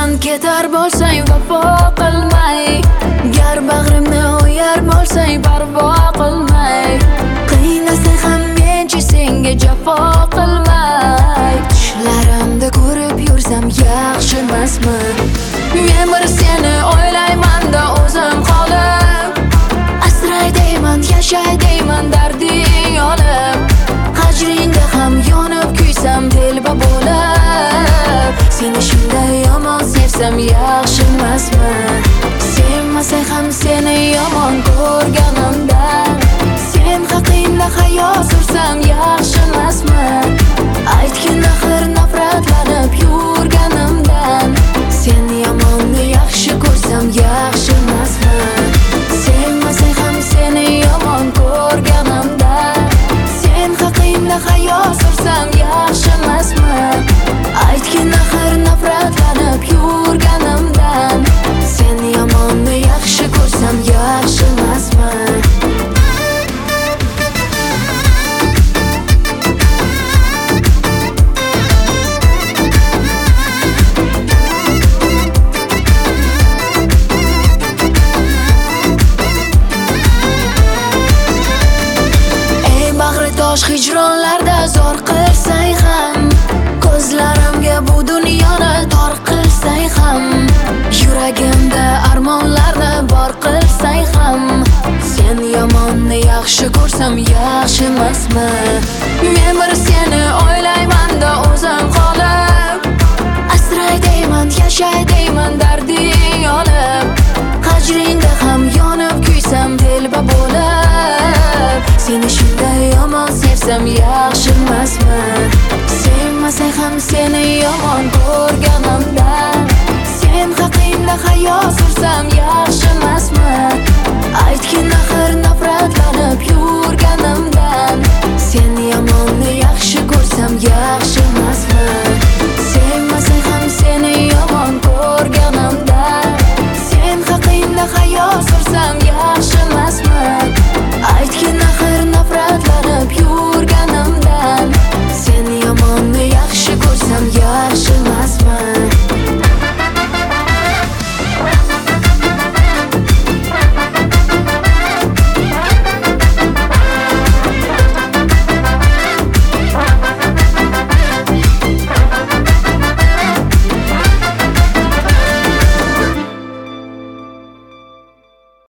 Ko'zimdan ketar bo'lsang vafo qilmay, gar bag'rimni o'yar bo'lsang parvo qilmay, qiynasang ham menchi senga jafo qilmay, tushlarimda ko'rib yursam yaxshimasmi? Men bir seni o'ylayman-da o'zim qolib, asray deyman, yashay deyman darding olib, hajringda ham yonib kuysam telba bo'lib, seni shunday yomon sevsam yaxshimasmi? Sevmasang ham seni yomon ko'rganimdan, sen haqingda hayo sursam yaxshimasmi? Aytgin axir nafratlanib yurganimdan, sen yomonni yaxshi ko'rsam yaxshimasmi? Sevmasang ham seni yomon ko'rganimdan, sen haqingda hayo sursam yaxshimasmi? Aytgin axir nafratlanib yurganimdan, sen yomonni yaxshi ko'rsam yaxshimasmi? Tosh hijronlarda zor qilsang ham, ko'zlarimga bu dunyoni tor qilsang ham, yuragimda armonlarni bor qilsang ham, sen yomonni yaxshi ko'rsam yaxshimasmi? Men bir seni o'ylayman-da o'zim qolib, asray deyman, yashay deyman darding olib, hajringda ham yonib kuysam telba bo'lib, seni shunday yomon sevsam yaxshimasmi? Sevmasang ham seni yomon ko'rganimdan, sen haqingda hayo sursam yaxshimasmi? Aytgin axir nafratlanib yurganimdan, sen yomonni yaxshi ko'rsam yaxshimasmi?